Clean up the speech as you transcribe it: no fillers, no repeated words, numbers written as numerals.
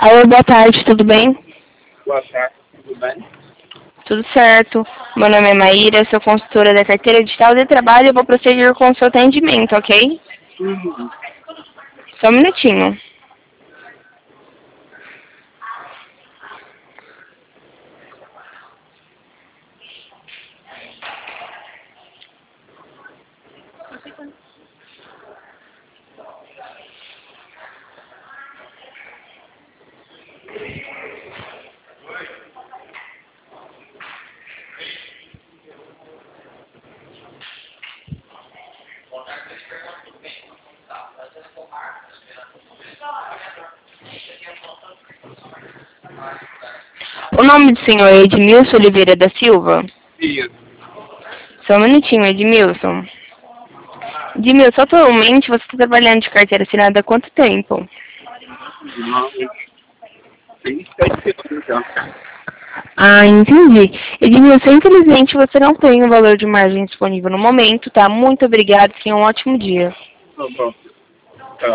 Alô, boa tarde, tudo bem? Boa tarde, tudo bem? Tudo certo. Meu nome é Maíra, sou consultora da carteira digital de trabalho e vou proceder com o seu atendimento, ok? Só um minutinho. O nome do senhor é Edmilson Oliveira da Silva? Isso. Só um minutinho, Edmilson. Edmilson, atualmente você está trabalhando de carteira assinada há quanto tempo? Não, tem 7 anos já. Ah, entendi. Edmilson, infelizmente você não tem o valor de margem disponível no momento, tá? Muito obrigada, tenha um ótimo dia. Tá bom.